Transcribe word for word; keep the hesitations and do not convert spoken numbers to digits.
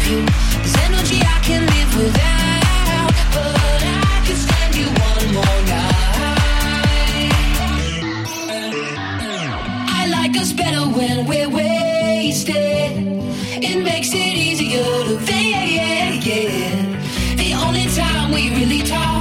you. There's energy I can live without, but I can stand you one more night. I like us better when we're wasted. It makes it easier to fake. The only time we really talk